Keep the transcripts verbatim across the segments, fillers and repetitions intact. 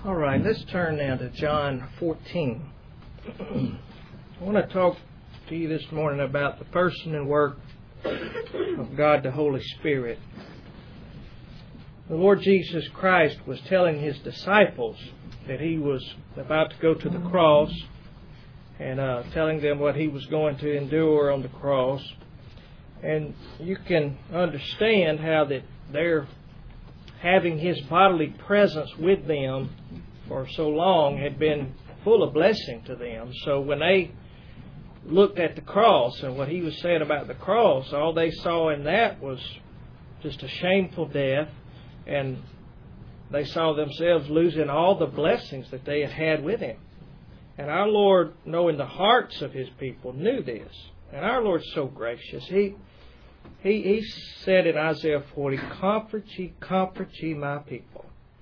All right, let's turn now to John fourteen. I want to talk to you this morning about the person and work of God the Holy Spirit. The Lord Jesus Christ was telling His disciples that He was about to go to the cross and uh, telling them what He was going to endure on the cross. And you can understand how that they're having His bodily presence with them for so long had been full of blessing to them. So when they looked at the cross and what He was saying about the cross, all they saw in that was just a shameful death, and they saw themselves losing all the blessings that they had had with Him. And our Lord, knowing the hearts of His people, knew this. And our Lord's so gracious. He He, he said in Isaiah forty, "Comfort ye, comfort ye my people.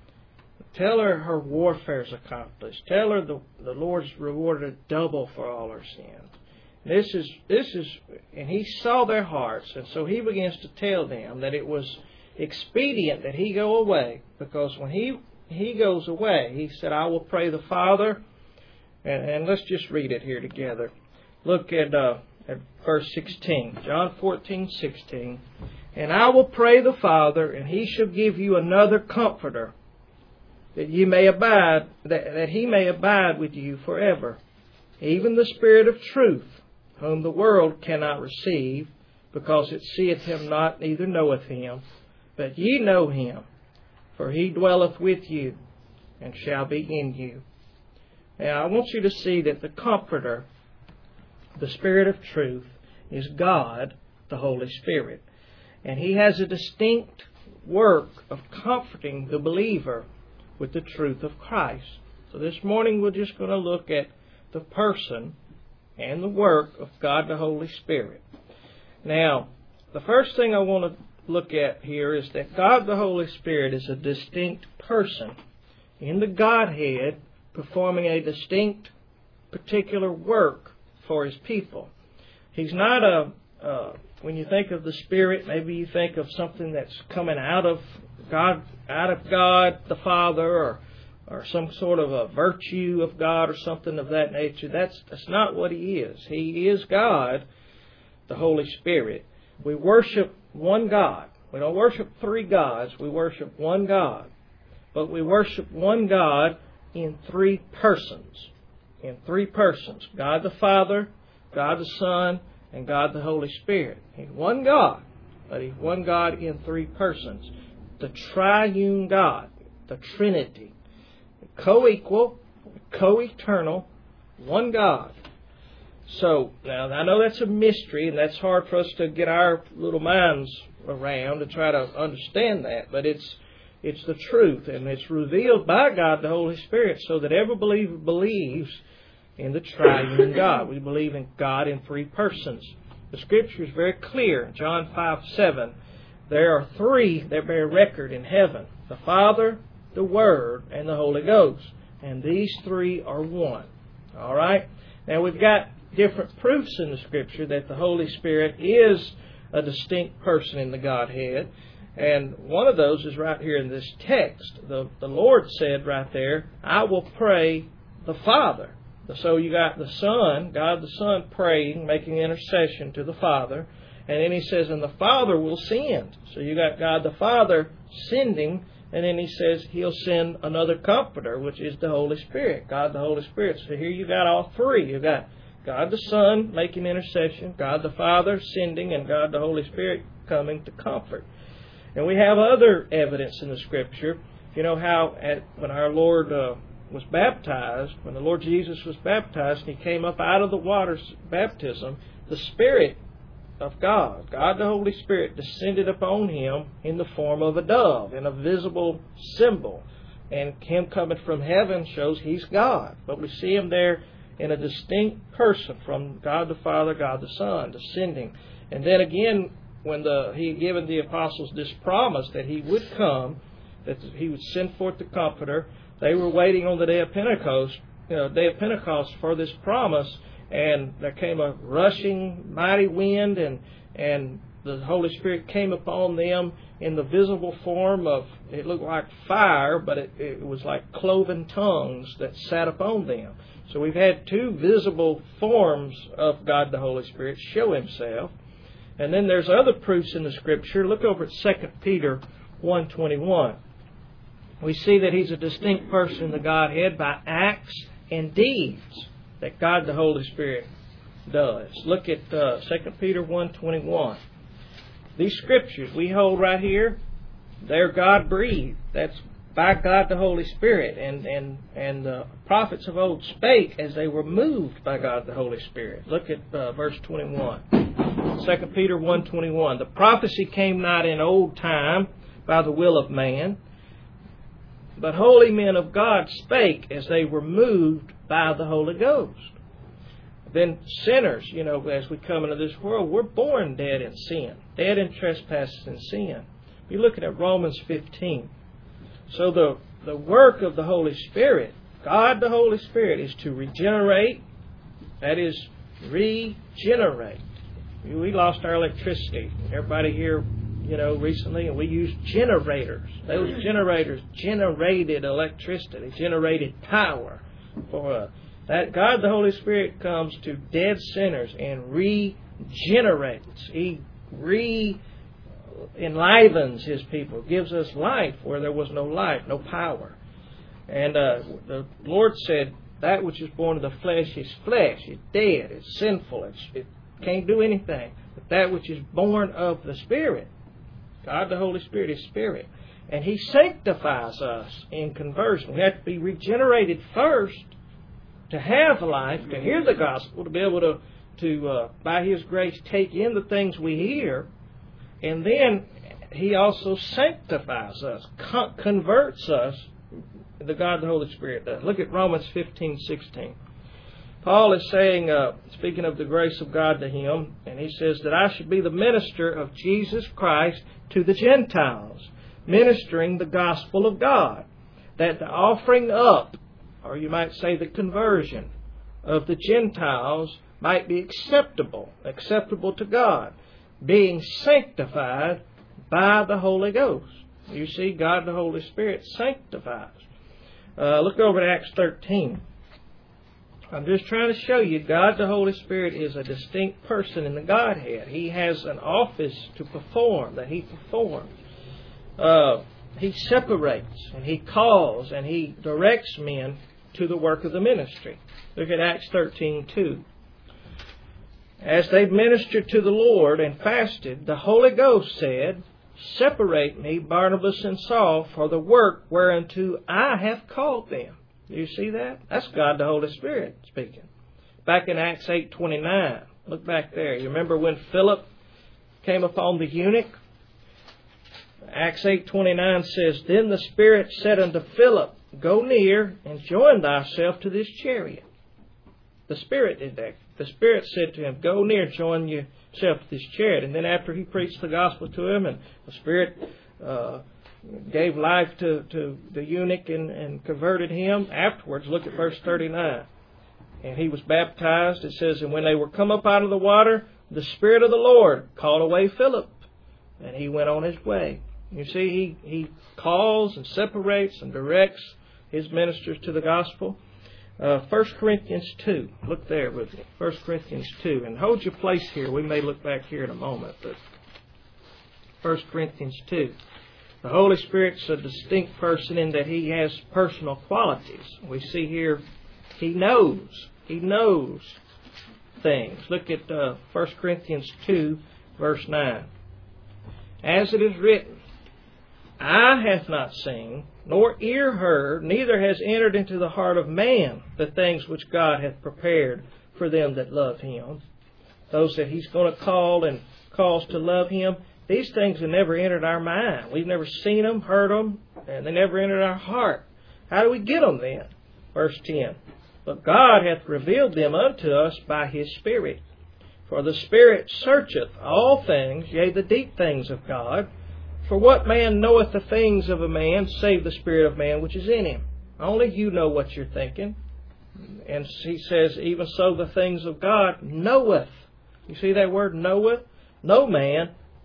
Tell her her warfare is accomplished. Tell her the, the Lord's rewarded double for all her sins." This is, this is, and He saw their hearts, and so He begins to tell them that it was expedient that He go away, because when He He goes away, He said, "I will pray the Father," and, and let's just read it here together. Look at uh, at verse sixteen, John fourteen, sixteen. "And I will pray the Father, and He shall give you another Comforter, that you may abide, that, that He may abide with you forever, even the Spirit of truth, whom the world cannot receive, because it seeth Him not, neither knoweth Him. But ye know Him, for He dwelleth with you, and shall be in you." Now I want you to see that the Comforter, the Spirit of truth, is God, the Holy Spirit. And He has a distinct work of comforting the believer with the truth of Christ. So this morning we're just going to look at the person and the work of God the Holy Spirit. Now, the first thing I want to look at here is that God the Holy Spirit is a distinct person in the Godhead, performing a distinct particular work for His people. He's not a, uh, when you think of the Spirit, maybe you think of something that's coming out of God, out of God the Father, or or some sort of a virtue of God or something of that nature. That's that's not what He is. He is God, the Holy Spirit. We worship one God. We don't worship three gods. We worship one God. But we worship one God in three persons. In three persons. God the Father, God the Son, and God the Holy Spirit. He's one God, but He's one God in three persons. The triune God, the Trinity. Co-equal, co-eternal, one God. So, now I know that's a mystery, and that's hard for us to get our little minds around to try to understand that, but it's it's the truth, and it's revealed by God the Holy Spirit, so that every believer believes in the triune God. We believe in God in three persons. The Scripture is very clear. John five seven. There are three that bear record in heaven: the Father, the Word, and the Holy Ghost. And these three are one. All right? Now we've got different proofs in the Scripture that the Holy Spirit is a distinct person in the Godhead. And one of those is right here in this text. The, the Lord said right there, "I will pray the Father." So you got the Son, God the Son praying, making intercession to the Father. And then He says, "And the Father will send." So you got God the Father sending. And then He says He'll send another Comforter, which is the Holy Spirit, God the Holy Spirit. So here you got all three. You've got God the Son making intercession, God the Father sending, and God the Holy Spirit coming to comfort. And we have other evidence in the Scripture. You know how at, when our Lord uh, was baptized, when the Lord Jesus was baptized, and He came up out of the water's baptism, the Spirit of God, God the Holy Spirit, descended upon Him in the form of a dove, in a visible symbol. And Him coming from heaven shows He's God. But we see Him there in a distinct person from God the Father, God the Son, descending. And then again, when the He had given the apostles this promise that He would come, that He would send forth the Comforter, they were waiting on the day of Pentecost, you know, day of Pentecost for this promise. And there came a rushing, mighty wind, and and the Holy Spirit came upon them in the visible form of, it looked like fire, but it, it was like cloven tongues that sat upon them. So we've had two visible forms of God the Holy Spirit show Himself. And then there's other proofs in the Scripture. Look over at Second Peter one twenty-one. We see that He's a distinct person in the Godhead by acts and deeds that God the Holy Spirit does. Look at uh, Second Peter one twenty-one. These Scriptures we hold right here, they're God-breathed. That's by God the Holy Spirit. And, and, and the prophets of old spake as they were moved by God the Holy Spirit. Look at uh, verse twenty-one. Second Peter one twenty-one. The prophecy came not in old time by the will of man, but holy men of God spake as they were moved by the Holy Ghost. Then sinners, you know, as we come into this world, we're born dead in sin, dead in trespasses and sin. You're looking at Romans fifteen. So the, the work of the Holy Spirit, God the Holy Spirit, is to regenerate, that is, regenerate. We lost our electricity. Everybody here, you know, recently, and we used generators. Those generators generated electricity, they generated power for us. That God the Holy Spirit comes to dead sinners and regenerates. He re-enlivens His people, gives us life where there was no life, no power. And uh, the Lord said, that which is born of the flesh is flesh. It's dead. It's sinful. It's, it can't do anything. But that which is born of the Spirit, God the Holy Spirit is Spirit. And He sanctifies us in conversion. We have to be regenerated first to have life, to hear the gospel, to be able to, to uh, by His grace, take in the things we hear. And then He also sanctifies us, con- converts us, the God the Holy Spirit does. Look at Romans fifteen sixteen. Paul is saying, uh, speaking of the grace of God to him, and he says that I should be the minister of Jesus Christ to the Gentiles, ministering the gospel of God, that the offering up, or you might say the conversion, of the Gentiles might be acceptable, acceptable to God, being sanctified by the Holy Ghost. You see, God the Holy Spirit sanctifies. Uh, look over at Acts thirteen. I'm just trying to show you God the Holy Spirit is a distinct person in the Godhead. He has an office to perform, that He performs. Uh, he separates, and He calls, and He directs men to the work of the ministry. Look at Acts thirteen two. As they ministered to the Lord and fasted, the Holy Ghost said, Separate me, Barnabas and Saul, for the work whereunto I have called them. Do you see that? That's God the Holy Spirit speaking. Back in Acts eight twenty-nine. Look back there. You remember when Philip came upon the eunuch? Acts eight twenty-nine says, Then the Spirit said unto Philip, Go near and join thyself to this chariot. The Spirit did that. The Spirit said to him, Go near, join yourself to this chariot. And then after he preached the gospel to him, and the Spirit uh, gave life to, to the eunuch and, and converted him, afterwards, look at verse thirty-nine. And he was baptized, it says, And when they were come up out of the water, the Spirit of the Lord called away Philip, and he went on his way. You see, he, he calls and separates and directs his ministers to the gospel. Uh, First Corinthians two. Look there with me. First Corinthians two. And hold your place here. We may look back here in a moment. But First Corinthians two. The Holy Spirit's a distinct person in that He has personal qualities. We see here He knows. He knows things. Look at uh, First Corinthians two, verse nine. As it is written, Eye hath not seen, nor ear heard, neither has entered into the heart of man the things which God hath prepared for them that love Him. Those that He's going to call and cause to love Him. These things have never entered our mind. We've never seen them, heard them, and they never entered our heart. How do we get them then? Verse ten. But God hath revealed them unto us by His Spirit. For the Spirit searcheth all things, yea, the deep things of God. For what man knoweth the things of a man, save the spirit of man which is in him? Only you know what you're thinking. And he says, even so the things of God knoweth. You see that word knoweth? No man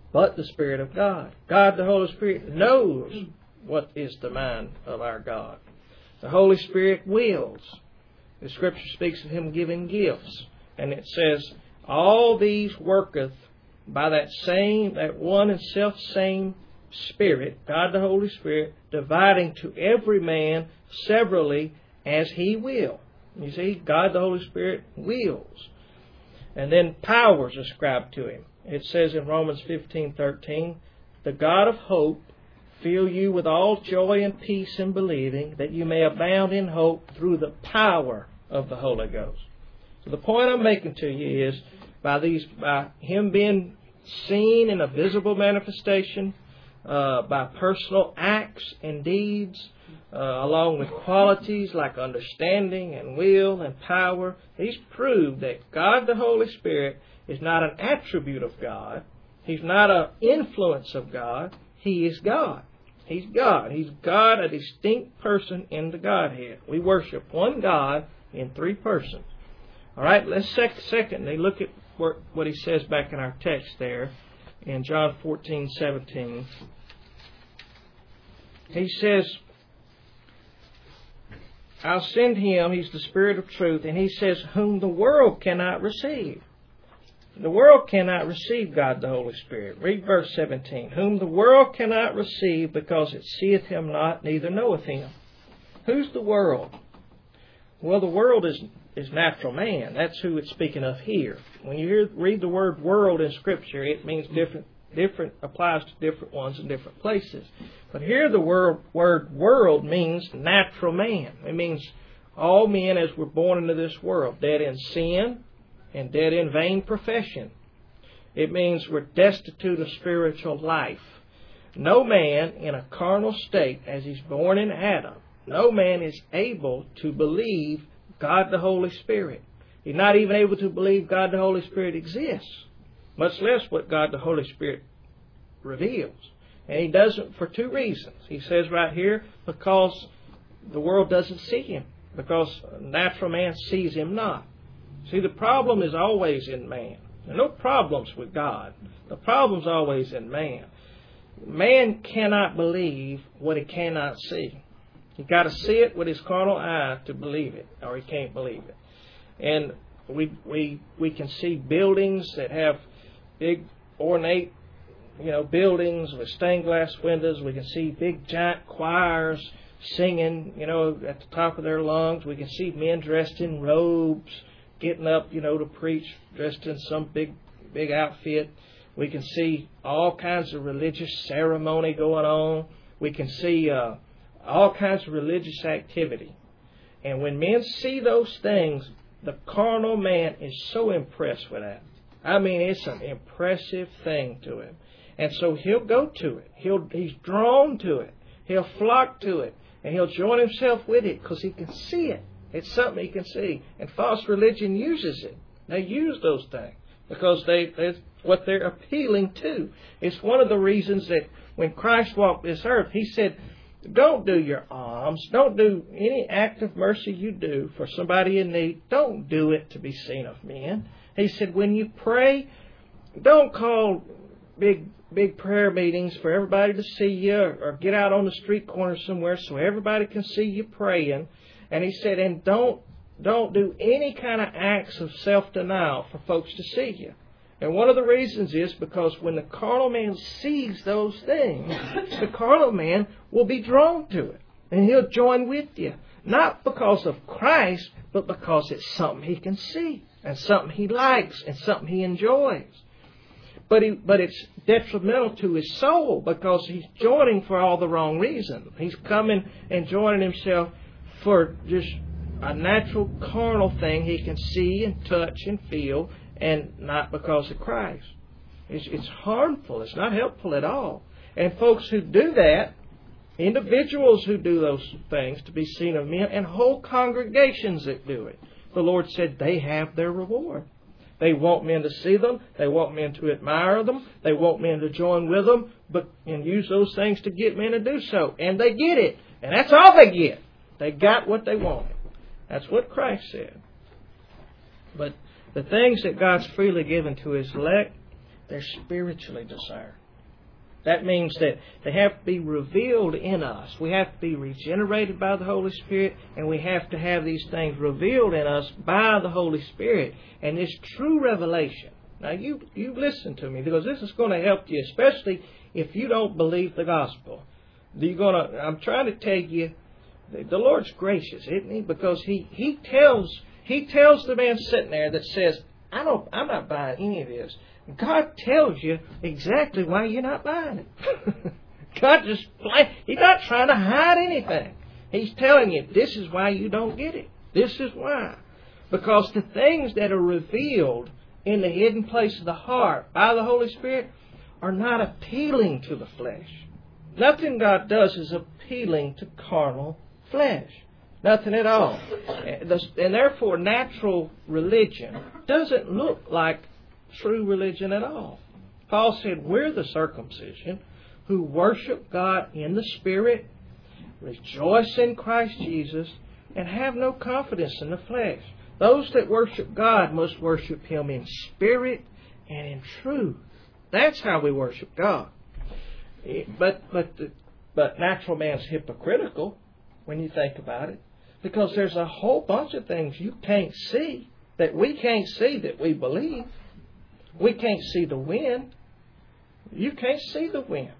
but the Spirit of God. God, the Holy Spirit, knows what is the mind of our God. The Holy Spirit wills. The Scripture speaks of Him giving gifts. And it says, all these worketh by that same, that one and self-same Spirit, God the Holy Spirit, dividing to every man severally as He will. You see, God the Holy Spirit wills. And then powers ascribed to Him. It says in Romans fifteen thirteen, the God of hope fill you with all joy and peace in believing, that you may abound in hope through the power of the Holy Ghost. So the point I'm making to you is, by these, by Him being seen in a visible manifestation, uh, by personal acts and deeds, uh, along with qualities like understanding and will and power, He's proved that God the Holy Spirit is not an attribute of God. He's not an influence of God. He is God. He's God. He's God, a distinct person in the Godhead. We worship one God in three persons. All right, let's sec- secondly look at what He says back in our text there in John fourteen seventeen. He says, I'll send Him, He's the Spirit of truth, and He says, whom the world cannot receive. The world cannot receive God the Holy Spirit. Read verse seventeen. Whom the world cannot receive, because it seeth Him not, neither knoweth Him. Who's the world? Well, the world is, is natural man. That's who it's speaking of here. When you hear, read the word world in Scripture, it means different, different, applies to different ones in different places. But here the word, word world means natural man. It means all men as we're born into this world, dead in sin and dead in vain profession. It means we're destitute of spiritual life. No man in a carnal state, as he's born in Adam, no man is able to believe God the Holy Spirit. He's not even able to believe God the Holy Spirit exists, much less what God the Holy Spirit reveals. And He doesn't for two reasons. He says right here, because the world doesn't see Him, because natural man sees Him not. See, the problem is always in man. There are no problems with God. The problem's always in man. Man cannot believe what he cannot see. He's got to see it with his carnal eye to believe it, or he can't believe it. And we we we can see buildings that have big ornate, you know, buildings with stained glass windows. We can see big giant choirs singing, you know, at the top of their lungs. We can see men dressed in robes, getting up, you know, to preach, dressed in some big, big outfit. We can see all kinds of religious ceremony going on. We can see uh, all kinds of religious activity. And when men see those things, the carnal man is so impressed with that. I mean, it's an impressive thing to him. And so he'll go to it. He'll He's drawn to it. He'll flock to it. And he'll join himself with it because he can see it. It's something he can see. And false religion uses it. They use those things because they, that's what they're appealing to. It's one of the reasons that when Christ walked this earth, He said, don't do your alms. Don't do any act of mercy you do for somebody in need. Don't do it to be seen of men. He said, when you pray, don't call big big prayer meetings for everybody to see you, or get out on the street corner somewhere so everybody can see you praying. And He said, and don't don't do any kind of acts of self-denial for folks to see you. And one of the reasons is because when the carnal man sees those things, the carnal man will be drawn to it. And he'll join with you. Not because of Christ, but because it's something he can see, and something he likes, and something he enjoys. But he, but it's detrimental to his soul because he's joining for all the wrong reasons. He's coming and joining himself for just a natural carnal thing he can see and touch and feel, and not because of Christ. It's, it's harmful. It's not helpful at all. And folks who do that, individuals who do those things to be seen of men, and whole congregations that do it, the Lord said they have their reward. They want men to see them. They want men to admire them. They want men to join with them, but and use those things to get men to do so. And they get it. And that's all they get. They got what they wanted. That's what Christ said. But the things that God's freely given to His elect, they're spiritually desired. That means that they have to be revealed in us. We have to be regenerated by the Holy Spirit, and we have to have these things revealed in us by the Holy Spirit. And this true revelation. Now, you, you listen to me, because this is going to help you, especially if you don't believe the gospel. You're gonna, I'm trying to tell you, the Lord's gracious, isn't He? Because He, he tells He tells the man sitting there that says, I don't, I'm not buying any of this. God tells you exactly why you're not buying it. God just, He's not trying to hide anything. He's telling you, this is why you don't get it. This is why. Because the things that are revealed in the hidden place of the heart by the Holy Spirit are not appealing to the flesh. Nothing God does is appealing to carnal flesh. Nothing at all. And therefore, natural religion doesn't look like true religion at all. Paul said, we're the circumcision who worship God in the Spirit, rejoice in Christ Jesus, and have no confidence in the flesh. Those that worship God must worship Him in spirit and in truth. That's how we worship God. But but the, but natural man's hypocritical when you think about it, because there's a whole bunch of things you can't see that we can't see that we believe. We can't see the wind. You can't see the wind.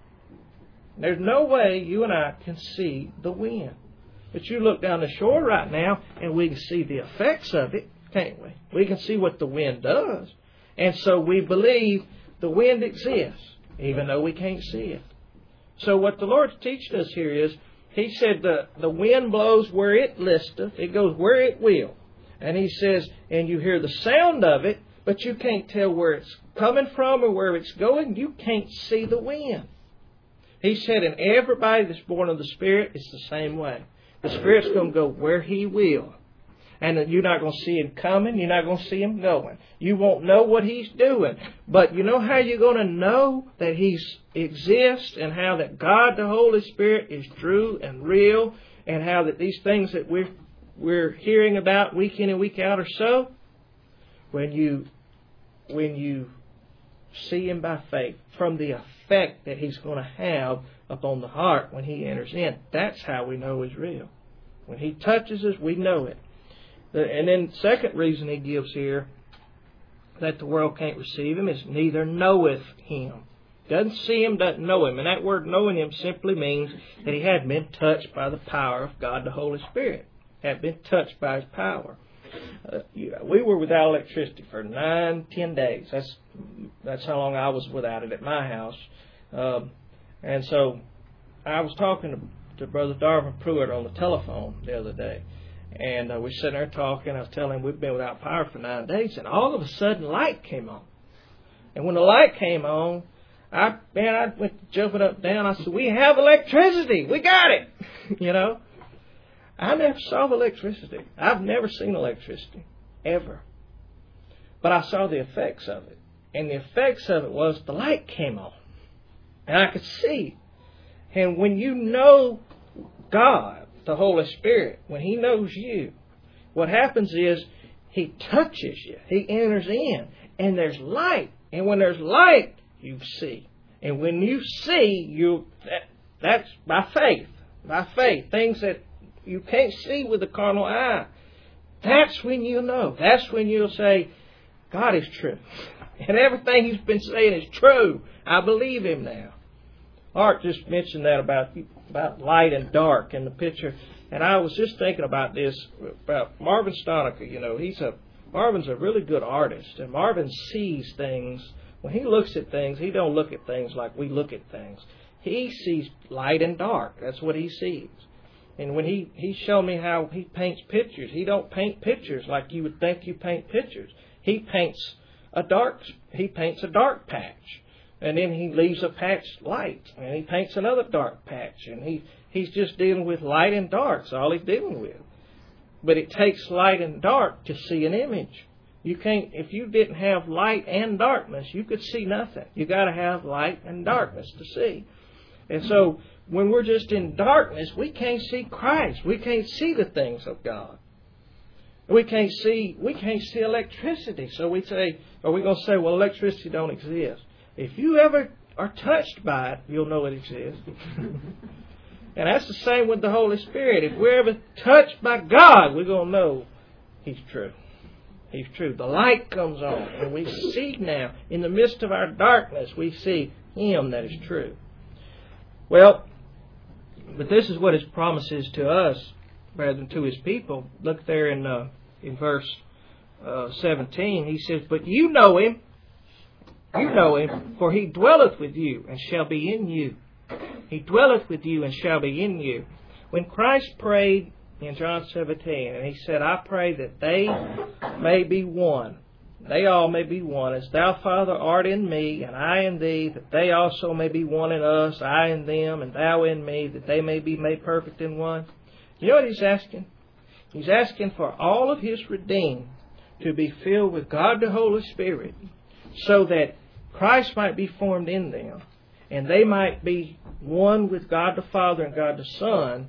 There's no way you and I can see the wind. But you look down the shore right now and we can see the effects of it, can't we? We can see what the wind does. And so we believe the wind exists, even though we can't see it. So what the Lord's teaching us here is, He said the, the wind blows where it listeth, it goes where it will. And He says, and you hear the sound of it, but you can't tell where it's coming from or where it's going. You can't see the wind. He said, and everybody that's born of the Spirit is the same way. The Spirit's going to go where He will. And you're not going to see Him coming. You're not going to see Him going. You won't know what He's doing. But you know how you're going to know that He exists, and how that God, the Holy Spirit, is true and real, and how that these things that we're, we're hearing about week in and week out are so? When you, when you see Him by faith, from the effect that He's going to have upon the heart when He enters in. That's how we know He's real. When He touches us, we know it. And then the second reason He gives here that the world can't receive Him is neither knoweth Him. Doesn't see Him, doesn't know Him. And that word knowing Him simply means that he had been touched by the power of God the Holy Spirit. Had been touched by His power. Uh, we were without electricity for nine, ten days. That's that's how long I was without it at my house. Um, and so I was talking to, to Brother Darvin Pruitt on the telephone the other day. And uh, we were sitting there talking. I was telling him we've been without power for nine days. And all of a sudden, light came on. And when the light came on, I man, I went jumping up and down. I said, we have electricity. We got it. You know. I never saw electricity. I've never seen electricity, ever. But I saw the effects of it. And the effects of it was the light came on. And I could see. And when you know God, the Holy Spirit, when He knows you, what happens is He touches you. He enters in. And there's light. And when there's light, you see. And when you see, you that, that's by faith. By faith. Things that you can't see with the carnal eye. That's when you'll know. That's when you'll say, God is true. And everything He's been saying is true. I believe Him now. Art just mentioned that about, about light and dark in the picture. And I was just thinking about this, about Marvin Stonecker. You know, he's a Marvin's a really good artist. And Marvin sees things. When he looks at things, he don't look at things like we look at things. He sees light and dark. That's what he sees. And when he, he showed me how he paints pictures, he don't paint pictures like you would think you paint pictures. He paints a dark, he paints a dark patch. And then he leaves a patch light. And he paints another dark patch. And he, he's just dealing with light and dark. That's all he's dealing with. But it takes light and dark to see an image. You can't, if you didn't have light and darkness, you could see nothing. You got to have light and darkness to see. And so, when we're just in darkness, we can't see Christ. We can't see the things of God. We can't see, we can't see electricity. So we say, are we going to say, well, electricity don't exist? If you ever are touched by it, you'll know it exists. And that's the same with the Holy Spirit. If we're ever touched by God, we're going to know He's true. He's true. The light comes on, and we see now, in the midst of our darkness, we see Him that is true. Well, but this is what His promise is to us, rather than to His people. Look there in uh, in verse uh, seventeen. He says, "But you know Him, you know Him, for He dwelleth with you, and shall be in you. He dwelleth with you, and shall be in you." When Christ prayed in John seventeen, and He said, "I pray that they may be one. They all may be one, as Thou, Father, art in me, and I in Thee, that they also may be one in us, I in them, and Thou in me, that they may be made perfect in one." You know what He's asking? He's asking for all of His redeemed to be filled with God the Holy Spirit, so that Christ might be formed in them, and they might be one with God the Father and God the Son,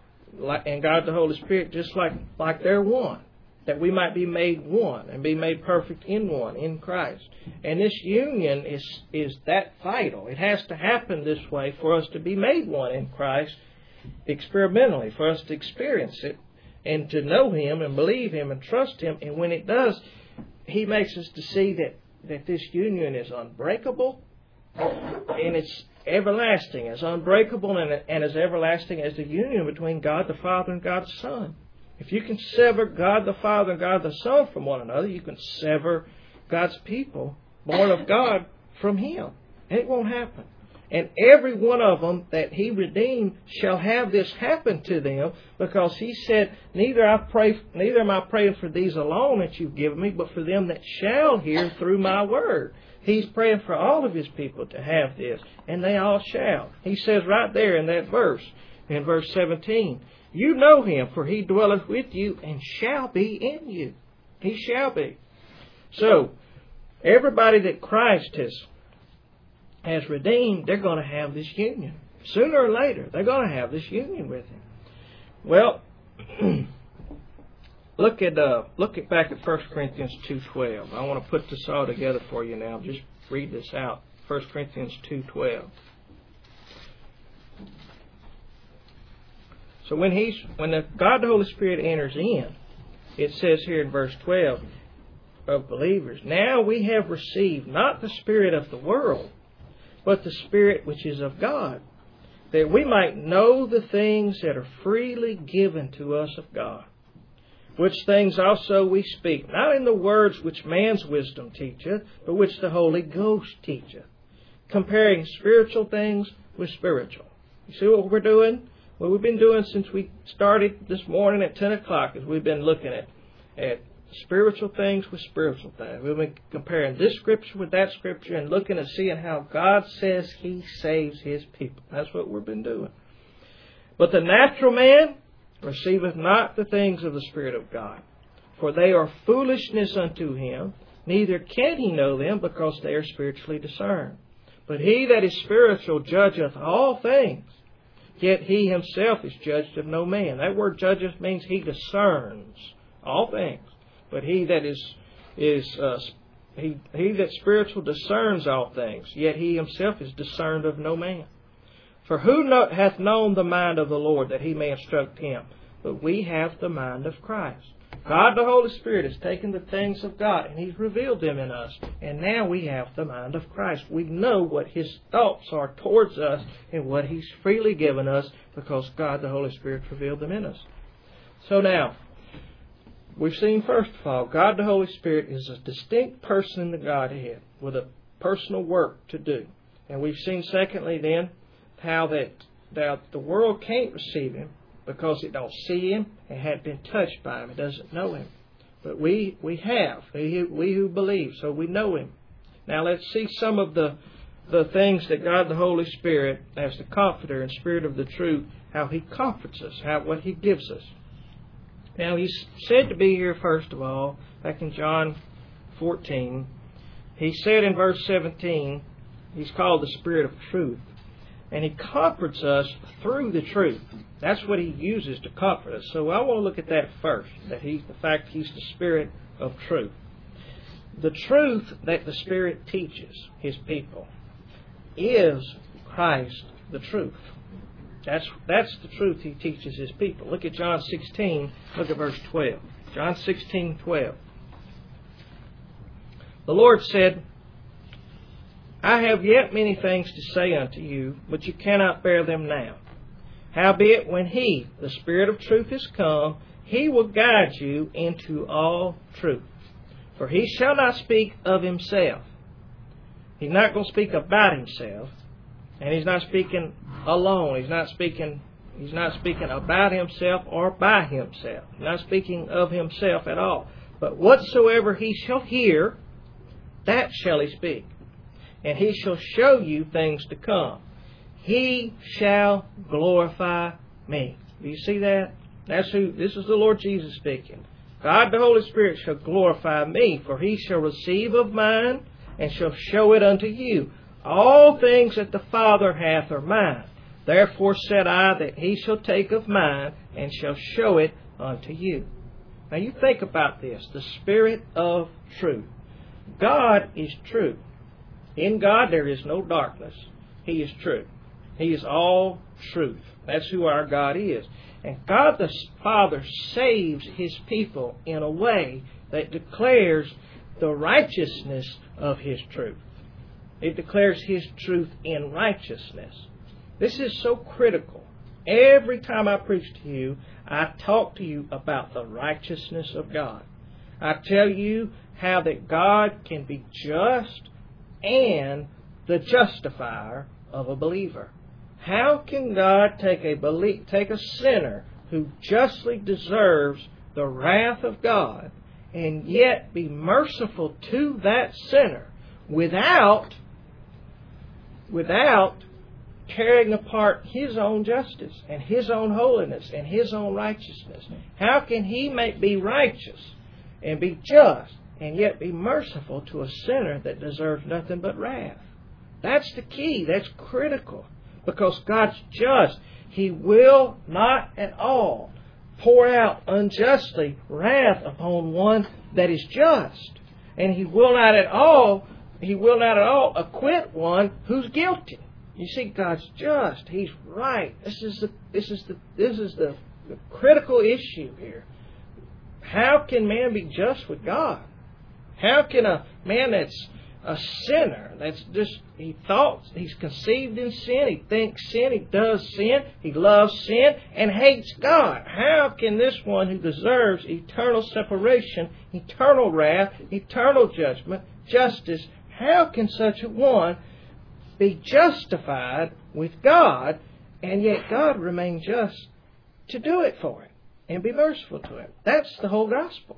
and God the Holy Spirit, just like, like they're one. That we might be made one and be made perfect in one, in Christ. And this union is, is that vital. It has to happen this way for us to be made one in Christ experimentally, for us to experience it and to know Him and believe Him and trust Him. And when it does, He makes us to see that, that this union is unbreakable and it's everlasting, as unbreakable and, and as everlasting as the union between God the Father and God the Son. If you can sever God the Father and God the Son from one another, you can sever God's people, born of God, from Him. And it won't happen. And every one of them that He redeemed shall have this happen to them, because He said, neither I pray, neither am I praying for these alone that you've given me, but for them that shall hear through my word. He's praying for all of His people to have this, and they all shall. He says right there in that verse, in verse seventeen, "You know Him, for He dwelleth with you, and shall be in you." He shall be. So, everybody that Christ has, has redeemed, they're going to have this union. Sooner or later, they're going to have this union with Him. Well, look at uh, look at back at First Corinthians two twelve. I want to put this all together for you now. Just read this out. First Corinthians two twelve. So when he's when the God the Holy Spirit enters in, it says here in verse twelve of believers, "Now we have received not the spirit of the world, but the Spirit which is of God, that we might know the things that are freely given to us of God. Which things also we speak, not in the words which man's wisdom teacheth, but which the Holy Ghost teacheth, comparing spiritual things with spiritual." You see what we're doing? What we've been doing since we started this morning at ten o'clock is we've been looking at, at spiritual things with spiritual things. We've been comparing this Scripture with that Scripture and looking and seeing how God says He saves His people. That's what we've been doing. "But the natural man receiveth not the things of the Spirit of God, for they are foolishness unto him, neither can he know them, because they are spiritually discerned. But he that is spiritual judgeth all things, yet he himself is judged of no man." That word "judgeth" means he discerns all things. But he that is is uh, he he that spiritual discerns all things, yet he himself is discerned of no man. "For who know, hath known the mind of the Lord, that He may instruct him? But we have the mind of Christ." God the Holy Spirit has taken the things of God and He's revealed them in us. And now we have the mind of Christ. We know what His thoughts are towards us and what He's freely given us, because God the Holy Spirit revealed them in us. So now, we've seen first of all, God the Holy Spirit is a distinct person in the Godhead with a personal work to do. And we've seen secondly then, how that, that the world can't receive Him because it don't see Him and hadn't been touched by Him. It doesn't know Him. But we we have. We, we who believe, so we know Him. Now let's see some of the, the things that God the Holy Spirit, as the Comforter and Spirit of the truth, how He comforts us, how what He gives us. Now He's said to be here first of all, back in John fourteen. He said in verse seventeen, He's called the Spirit of truth. And He comforts us through the truth. That's what He uses to comfort us. So I want to look at that first. That He's the fact He's the Spirit of truth. The truth that the Spirit teaches His people. is Christ the truth. That's that's the truth He teaches His people. Look at John sixteen, look at verse twelve. John sixteen, twelve. The Lord said, I have yet many things to say unto you, but you cannot bear them now. Howbeit, when He, the Spirit of truth, is come, He will guide you into all truth. For He shall not speak of Himself. He's not going to speak about Himself. And He's not speaking alone. He's not speaking, He's not speaking about Himself or by Himself. He's not speaking of Himself at all. But whatsoever He shall hear, that shall He speak. And He shall show you things to come. He shall glorify me. Do you see that? That's who. This is the Lord Jesus speaking. God the Holy Spirit shall glorify me, for He shall receive of mine and shall show it unto you. All things that the Father hath are mine. Therefore said I that He shall take of mine and shall show it unto you. Now you think about this. The Spirit of truth. God is true. In God there is no darkness. He is true. He is all truth. That's who our God is. And God the Father saves His people in a way that declares the righteousness of His truth. It declares His truth in righteousness. This is so critical. Every time I preach to you, I talk to you about the righteousness of God. I tell you how that God can be just and the justifier of a believer. How can God take a belie- take a sinner who justly deserves the wrath of God and yet be merciful to that sinner without without tearing apart His own justice and His own holiness and His own righteousness? How can He make be righteous and be just and yet be merciful to a sinner that deserves nothing but wrath? That's the key. That's critical. Because God's just. He will not at all pour out unjustly wrath upon one that is just. And He will not at all, He will not at all acquit one who's guilty. You see, God's just. He's right. This is the this is the this is the, the critical issue here. How can man be just with God? How can a man that's a sinner, that's just, he thought, he's conceived in sin, he thinks sin, he does sin, he loves sin, and hates God. How can this one who deserves eternal separation, eternal wrath, eternal judgment, justice, how can such a one be justified with God, and yet God remain just to do it for him and be merciful to him? That's the whole gospel.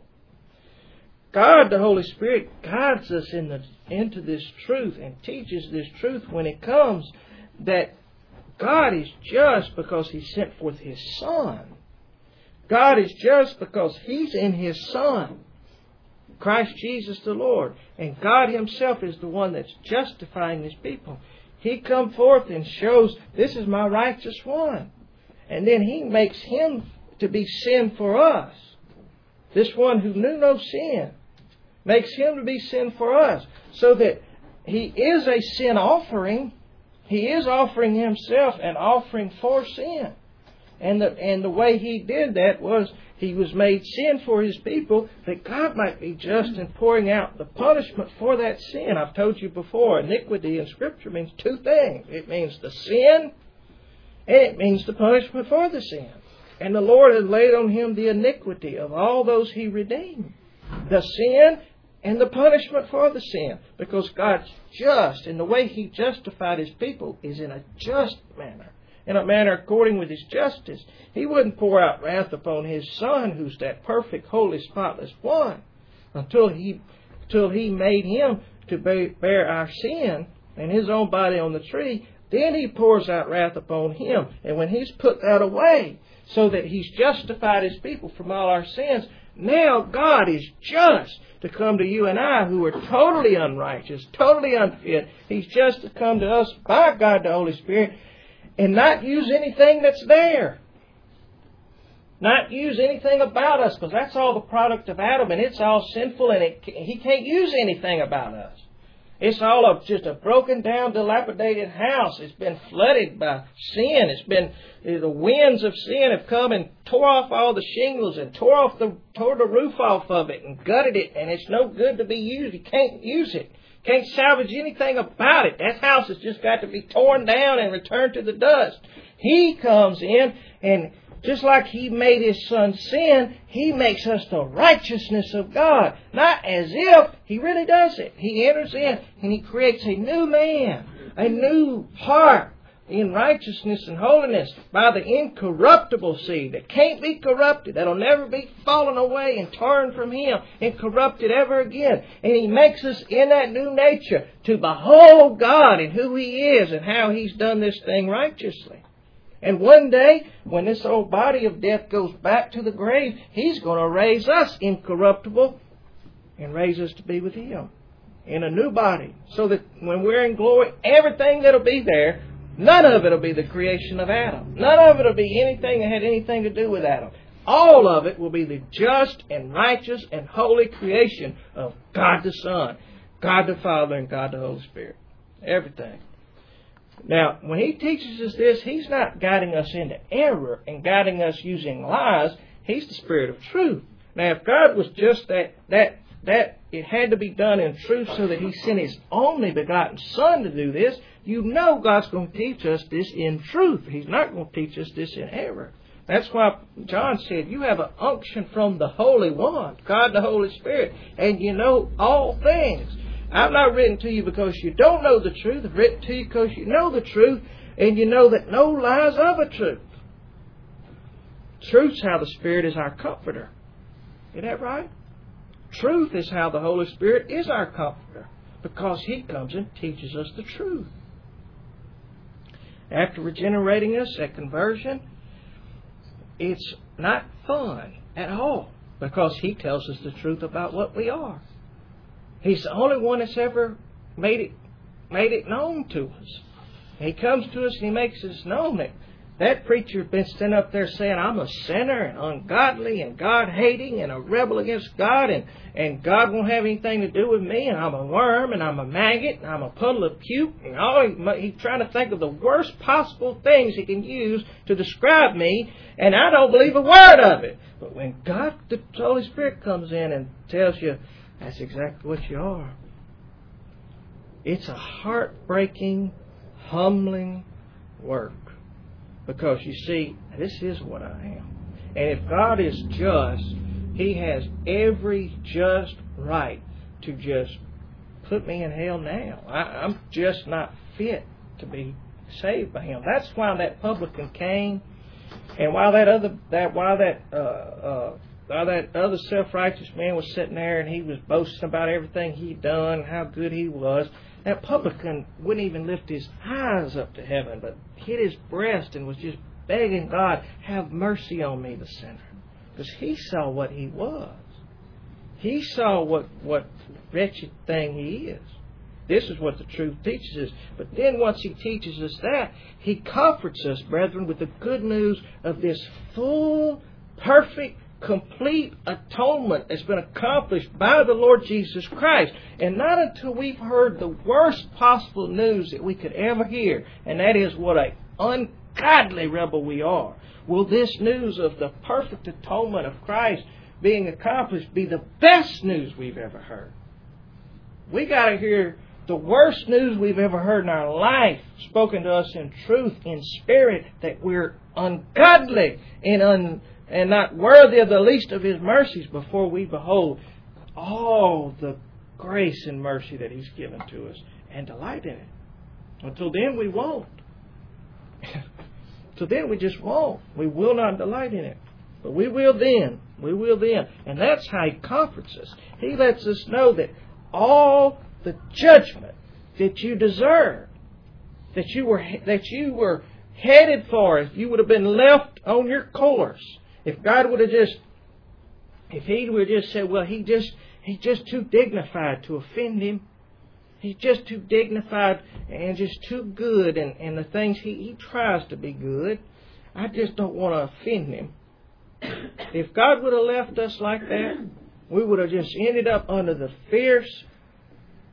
God, the Holy Spirit, guides us in the, into this truth and teaches this truth when it comes that God is just because He sent forth His Son. God is just because He's in His Son, Christ Jesus the Lord. And God Himself is the one that's justifying His people. He come forth and shows, this is my righteous one. And then He makes Him to be sin for us. This one who knew no sin makes Him to be sin for us, so that He is a sin offering. He is offering Himself an offering for sin. And the, and the way He did that was He was made sin for His people, that God might be just in pouring out the punishment for that sin. I've told you before, iniquity in Scripture means two things. It means the sin, and it means the punishment for the sin. And the Lord has laid on Him the iniquity of all those He redeemed. The sin and the punishment for the sin. Because God's just, and the way He justified His people is in a just manner. In a manner according with His justice. He wouldn't pour out wrath upon His Son, who's that perfect, holy, spotless one, until He, until He made Him to bear our sin and His own body on the tree. Then He pours out wrath upon Him. And when He's put that away, so that He's justified His people from all our sins, now God is just to come to you and I who are totally unrighteous, totally unfit. He's just to come to us by God the Holy Spirit and not use anything that's there. Not use anything about us, because that's all the product of Adam, and it's all sinful, and it, He can't use anything about us. It's all of just a broken down, dilapidated house. It's been flooded by sin. It's been, the winds of sin have come and tore off all the shingles and tore off the, tore the roof off of it and gutted it, and it's no good to be used. You can't use it. Can't salvage anything about it. That house has just got to be torn down and returned to the dust. He comes in, and just like He made His Son sin, He makes us the righteousness of God. Not as if He really does it. He enters in and He creates a new man, a new heart in righteousness and holiness by the incorruptible seed that can't be corrupted, that'll never be fallen away and torn from Him and corrupted ever again. And He makes us in that new nature to behold God and who He is and how He's done this thing righteously. And one day, when this old body of death goes back to the grave, He's going to raise us incorruptible and raise us to be with Him in a new body. So that when we're in glory, everything that'll be there, none of it will be the creation of Adam. None of it will be anything that had anything to do with Adam. All of it will be the just and righteous and holy creation of God the Son, God the Father, and God the Holy Spirit. Everything. Now, when He teaches us this, He's not guiding us into error and guiding us using lies. He's the Spirit of truth. Now, if God was just that, that, that it had to be done in truth so that He sent His only begotten Son to do this, you know God's going to teach us this in truth. He's not going to teach us this in error. That's why John said, you have an unction from the Holy One, God the Holy Spirit, and you know all things. I've not written to you because you don't know the truth. I've written to you because you know the truth, and you know that no lies of a truth. Truth's how the Spirit is our comforter. Isn't that right? Truth is how the Holy Spirit is our comforter, because He comes and teaches us the truth. After regenerating us at conversion, it's not fun at all, because He tells us the truth about what we are. He's the only one that's ever made it made it known to us. He comes to us and He makes us known that that preacher has been standing up there saying, I'm a sinner and ungodly and God-hating and a rebel against God, and, and God won't have anything to do with me, and I'm a worm and I'm a maggot and I'm a puddle of puke. And all he, he's trying to think of the worst possible things he can use to describe me, and I don't believe a word of it. But when God, the Holy Spirit, comes in and tells you, that's exactly what you are. It's a heartbreaking, humbling work. Because you see, this is what I am. And if God is just, He has every just right to just put me in hell now. I, I'm just not fit to be saved by Him. That's why that publican came, and while that other that while that uh, uh, while that other self-righteous man was sitting there and he was boasting about everything he'd done, how good he was, that publican wouldn't even lift his eyes up to heaven, but hit his breast and was just begging God, have mercy on me, the sinner. Because he saw what he was. He saw what, what wretched thing he is. This is what the truth teaches us. But then once He teaches us that, He comforts us, brethren, with the good news of this full, perfect, complete atonement that's been accomplished by the Lord Jesus Christ. And not until we've heard the worst possible news that we could ever hear, and that is what an ungodly rebel we are, will this news of the perfect atonement of Christ being accomplished be the best news we've ever heard. We got to hear the worst news we've ever heard in our life spoken to us in truth, in spirit, that we're ungodly and un and not worthy of the least of His mercies, before we behold all the grace and mercy that He's given to us and delight in it. Until then, we won't. Until then, we just won't. We will not delight in it. But we will then. We will then. And that's how He comforts us. He lets us know that all the judgment that you deserve, that you were that you were headed for, if you would have been left on your course, if God would have just, if He would have just said, well, he just he's just too dignified to offend Him. He's just too dignified and just too good, and, and the things he, he tries to be good, I just don't want to offend Him. If God would have left us like that, we would have just ended up under the fierce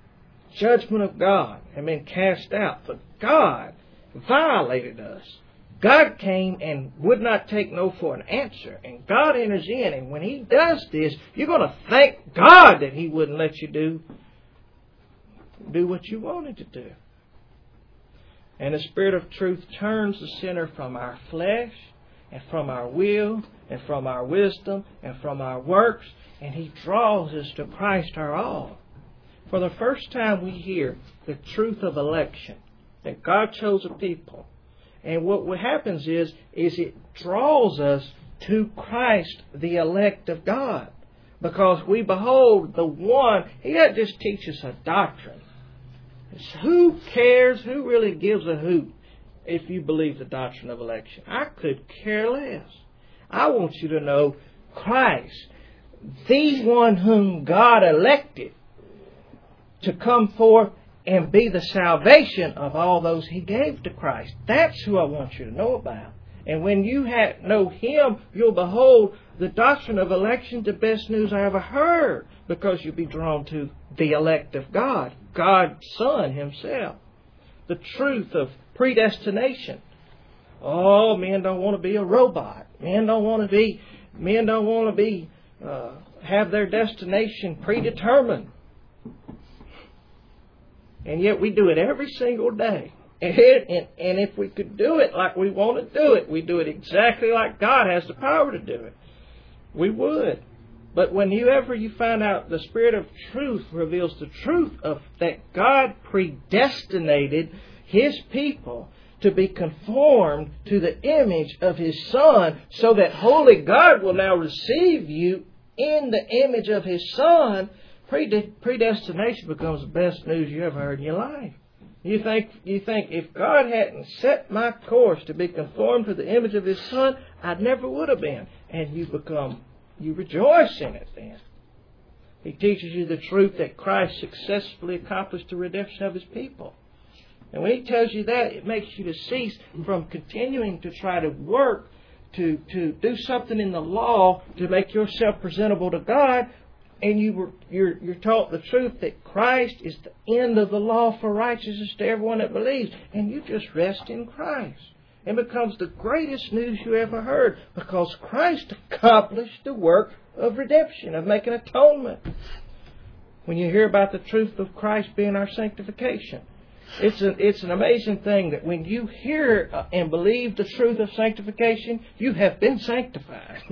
judgment of God had been cast out. But God violated us. God came and would not take no for an answer. And God enters in. And when He does this, you're going to thank God that He wouldn't let you do, do what you wanted to do. And the Spirit of truth turns the sinner from our flesh and from our will and from our wisdom and from our works. And He draws us to Christ our all. For the first time we hear the truth of election, that God chose a people. And what happens is, is it draws us to Christ, the elect of God. Because we behold the one. He doesn't just teach us a doctrine. It's who cares? Who really gives a hoot if you believe the doctrine of election? I could care less. I want you to know Christ, the one whom God elected to come forth and be the salvation of all those He gave to Christ. That's who I want you to know about. And when you have, know Him, you'll behold the doctrine of election, the best news I ever heard, because you'll be drawn to the elect of God, God's Son Himself. The truth of predestination. Oh, men don't want to be a robot. Men don't want to be, men don't want to be, uh, have their destination predetermined. And yet we do it every single day. And, and, and if we could do it like we want to do it, we do it exactly like God has the power to do it. We would. But whenever you find out the Spirit of truth reveals the truth of that God predestinated His people to be conformed to the image of His Son, so that holy God will now receive you in the image of His Son, predestination becomes the best news you ever heard in your life. You think, you think if God hadn't set my course to be conformed to the image of His Son, I never would have been. And you become, you rejoice in it then. He teaches you the truth that Christ successfully accomplished the redemption of His people. And when He tells you that, it makes you to cease from continuing to try to work to, to do something in the law to make yourself presentable to God. And you were, you're, you're taught the truth that Christ is the end of the law for righteousness to everyone that believes. And you just rest in Christ. It becomes the greatest news you ever heard, because Christ accomplished the work of redemption, of making atonement. When you hear about the truth of Christ being our sanctification, it's, a, it's an amazing thing that when you hear and believe the truth of sanctification, you have been sanctified.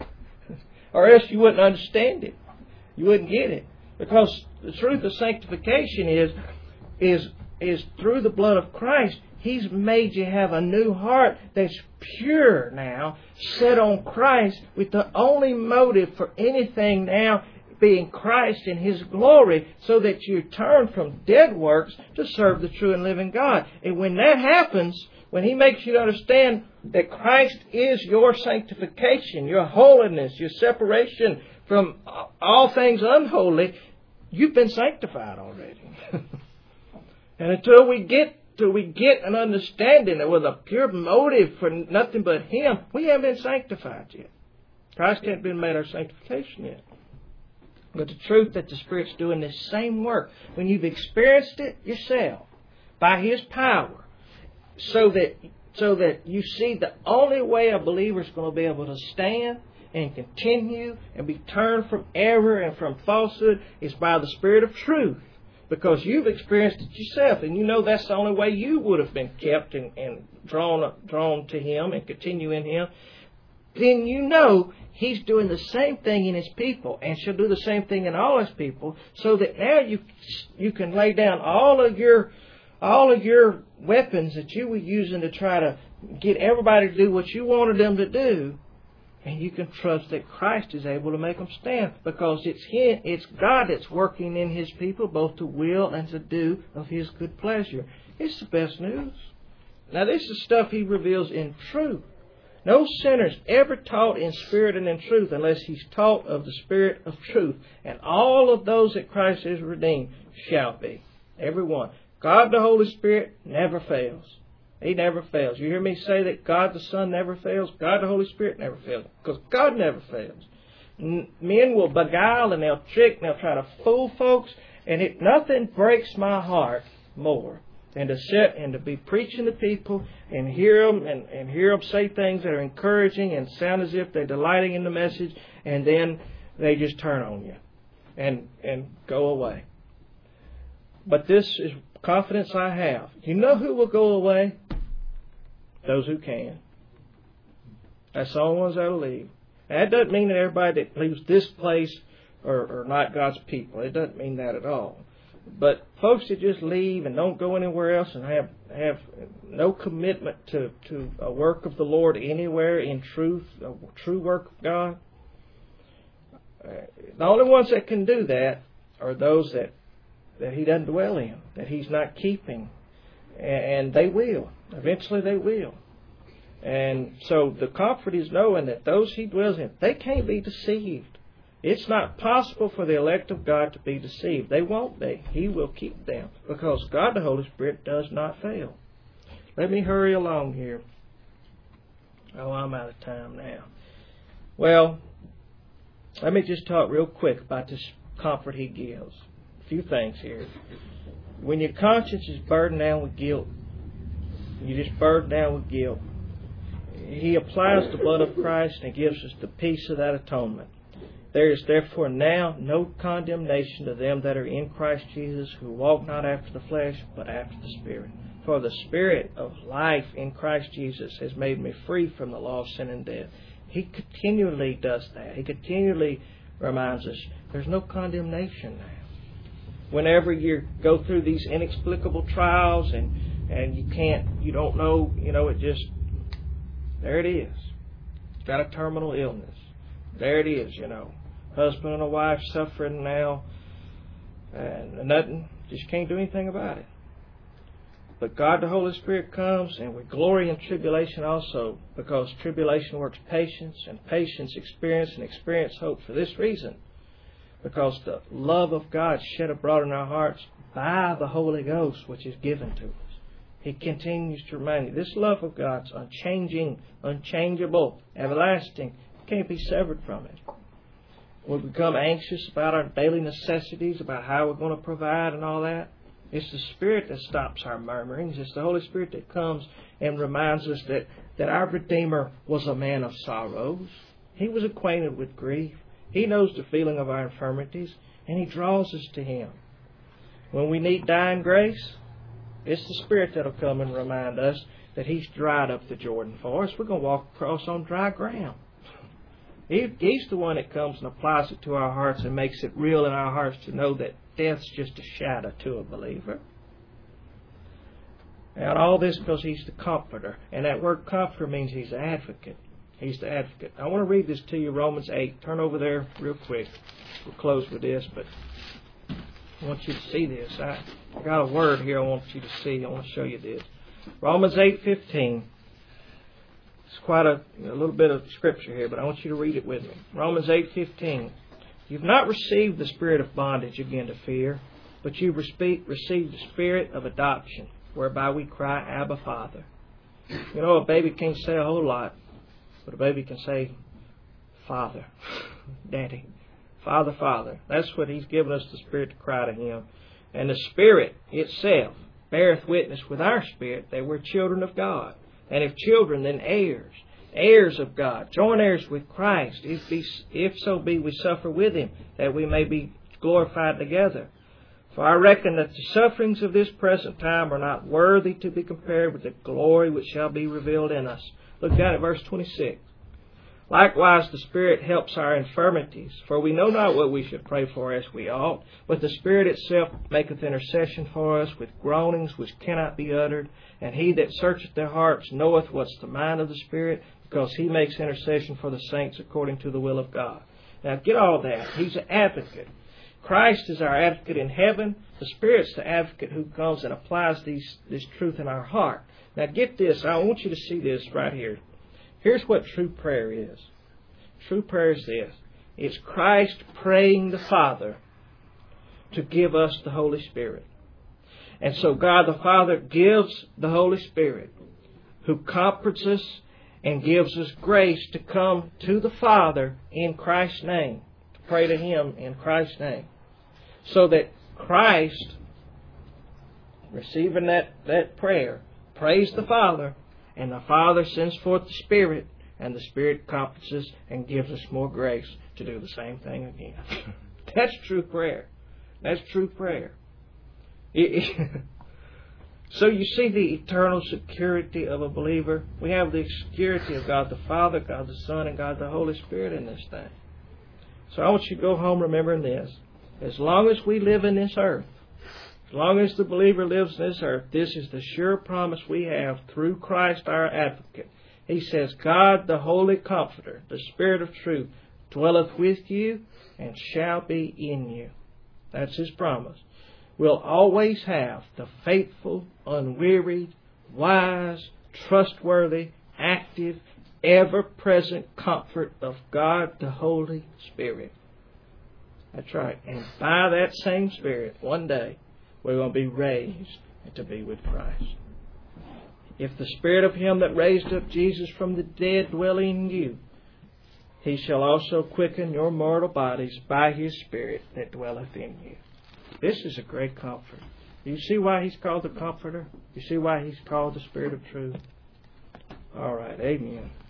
Or else you wouldn't understand it. You wouldn't get it. Because the truth of sanctification is, is, is through the blood of Christ, He's made you have a new heart that's pure now, set on Christ, with the only motive for anything now being Christ and His glory, so that you turn from dead works to serve the true and living God. And when that happens, when He makes you understand that Christ is your sanctification, your holiness, your separation from all things unholy, you've been sanctified already. And until we get till we get an understanding that with a pure motive for nothing but Him, we haven't been sanctified yet. Christ hasn't been made our sanctification yet. But the truth that the Spirit's doing this same work, when you've experienced it yourself by His power, so that so that you see the only way a believer's going to be able to stand and continue and be turned from error and from falsehood is by the Spirit of truth. Because you've experienced it yourself, and you know that's the only way you would have been kept and, and drawn drawn to Him and continue in Him. Then you know He's doing the same thing in His people, and shall do the same thing in all His people, so that now you you can lay down all of your all of your weapons that you were using to try to get everybody to do what you wanted them to do. And you can trust that Christ is able to make them stand, because it's Him, it's God that's working in His people both to will and to do of His good pleasure. It's the best news. Now this is stuff He reveals in truth. No sinner's ever taught in spirit and in truth unless he's taught of the Spirit of truth. And all of those that Christ has redeemed shall be. Every one. God the Holy Spirit never fails. He never fails. You hear me say that God the Son never fails? God the Holy Spirit never fails. Because God never fails. Men will beguile and they'll trick and they'll try to fool folks. And it nothing breaks my heart more than to sit and to be preaching to people and hear them and, and hear them say things that are encouraging and sound as if they're delighting in the message, and then they just turn on you and and go away. But this is confidence I have. You know who will go away? Those who can. That's the only ones that will leave. And that doesn't mean that everybody that leaves this place are, are not God's people. It doesn't mean that at all. But folks that just leave and don't go anywhere else and have have no commitment to, to a work of the Lord anywhere in truth, a true work of God, the only ones that can do that are those that, that He doesn't dwell in, that He's not keeping. And they will. Eventually they will. And so the comfort is knowing that those He dwells in, they can't be deceived. It's not possible for the elect of God to be deceived. They won't be. He will keep them because God the Holy Spirit does not fail. Let me hurry along here. Oh, I'm out of time now. Well, let me just talk real quick about this comfort He gives. A few things here. When your conscience is burdened down with guilt, you're just burdened down with guilt, He applies the blood of Christ and gives us the peace of that atonement. There is therefore now no condemnation to them that are in Christ Jesus, who walk not after the flesh, but after the Spirit. For the Spirit of life in Christ Jesus has made me free from the law of sin and death. He continually does that. He continually reminds us there's no condemnation now. Whenever you go through these inexplicable trials and, and you can't, you don't know, you know, it just, there it is. It's got a terminal illness. There it is, you know. Husband and a wife suffering now, and nothing, just can't do anything about it. But God the Holy Spirit comes, and we glory in tribulation also, because tribulation works patience, and patience experience, and experience hope. For this reason, because the love of God shed abroad in our hearts by the Holy Ghost, which is given to us. He continues to remind you, this love of God's unchanging, unchangeable, everlasting, can't be severed from it. We become anxious about our daily necessities, about how we're going to provide and all that. It's the Spirit that stops our murmurings. It's the Holy Spirit that comes and reminds us that, that our Redeemer was a man of sorrows. He was acquainted with grief. He knows the feeling of our infirmities, and He draws us to Him. When we need dying grace, it's the Spirit that will come and remind us that He's dried up the Jordan for us. We're going to walk across on dry ground. He's the one that comes and applies it to our hearts and makes it real in our hearts to know that death's just a shadow to a believer. And all this because He's the Comforter. And that word Comforter means He's the Advocate. He's the Advocate. I want to read this to you, Romans eight. Turn over there real quick. We'll close with this, but I want you to see this. I got a word here I want you to see. I want to show you this. Romans eight fifteen. It's quite a, a little bit of scripture here, but I want you to read it with me. Romans eight fifteen. You've not received the spirit of bondage again to fear, but you've received the spirit of adoption, whereby we cry, Abba, Father. You know, a baby can't say a whole lot, but a baby can say, Father, Daddy, Father, Father. That's what He's given us, the Spirit to cry to Him. And the Spirit itself beareth witness with our spirit that we're children of God. And if children, then heirs, heirs of God, joint heirs with Christ, if, be, if so be we suffer with Him, that we may be glorified together. For I reckon that the sufferings of this present time are not worthy to be compared with the glory which shall be revealed in us. Look down at verse twenty-six. Likewise the Spirit helps our infirmities, for we know not what we should pray for as we ought, but the Spirit itself maketh intercession for us with groanings which cannot be uttered. And He that searcheth their hearts knoweth what's the mind of the Spirit, because He makes intercession for the saints according to the will of God. Now get all that. He's an advocate. Christ is our advocate in heaven. The Spirit's the advocate who comes and applies these, this truth in our heart. Now get this. I want you to see this right here. Here's what true prayer is. True prayer is this. It's Christ praying the Father to give us the Holy Spirit. And so God the Father gives the Holy Spirit, who comforts us and gives us grace to come to the Father in Christ's name, to pray to Him in Christ's name. So that Christ, receiving that, that prayer, prays the Father, and the Father sends forth the Spirit, and the Spirit comforts us and gives us more grace to do the same thing again. That's true prayer. That's true prayer. It, it, so you see the eternal security of a believer. We have the security of God the Father, God the Son, and God the Holy Spirit in this thing. So I want you to go home remembering this. As long as we live in this earth, as long as the believer lives in this earth, this is the sure promise we have through Christ our advocate. He says, God the Holy Comforter, the Spirit of truth, dwelleth with you and shall be in you. That's His promise. We'll always have the faithful, unwearied, wise, trustworthy, active, ever-present comfort of God the Holy Spirit. That's right. And by that same Spirit, one day, we're going to be raised to be with Christ. If the Spirit of Him that raised up Jesus from the dead dwell in you, He shall also quicken your mortal bodies by His Spirit that dwelleth in you. This is a great comfort. You see why He's called the Comforter? You see why He's called the Spirit of Truth? All right. Amen.